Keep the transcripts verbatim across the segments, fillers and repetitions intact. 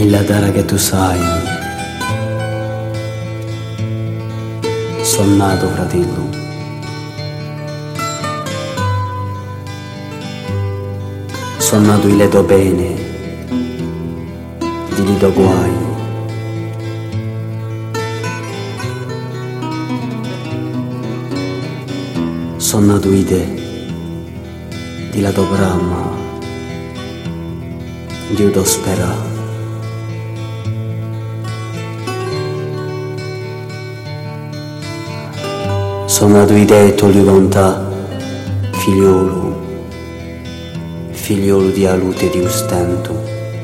la dara che tu sai, son nato fratello, son nato in leto bene, di lido guai, son nato in te, di lato bramma, Dio do spera. Sono nato in te e toglio contà, figliolo, figliolo di alute e di ustento,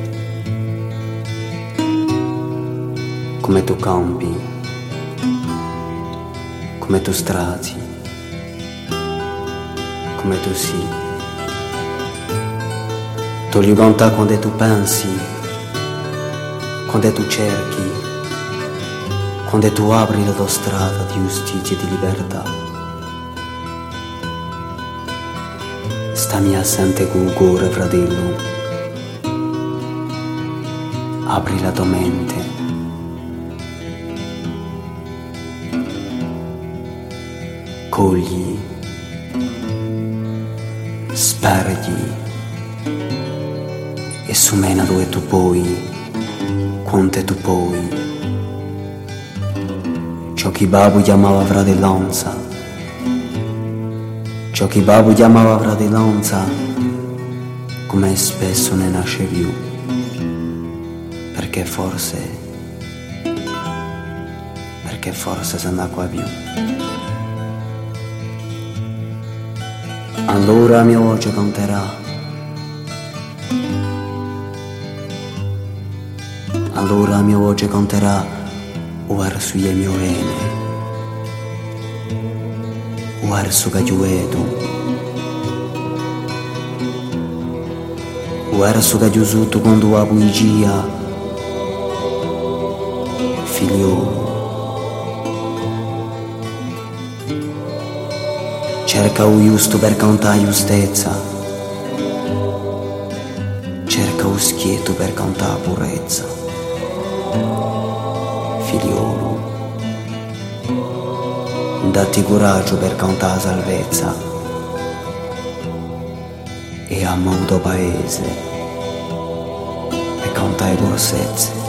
come tu campi, come tu strati, come tu sì. Toglio contà quando tu pensi, quando tu cerchi, quando tu apri la tua strada di giustizia e di libertà. Stammi assente col cuore, fratello, apri la tua mente, cogli, spergli e sumena dove tu puoi, quante tu puoi. Ciò che Babu chiamava fratellanza, ciò che Babu chiamava fratellanza, come spesso ne nasce più, perché forse, perché forse se ne qua più. Allora la mia voce canterà, allora la mia voce canterà verso il mio vene, verso cagliueto, verso cagliusutto quando la poesia, figliolo. Cerca o giusto per cantare giustezza, cerca o schietto per cantare purezza, figliolo. Datti coraggio per cantare la salvezza e ama il tuo paese e cantare corsezze.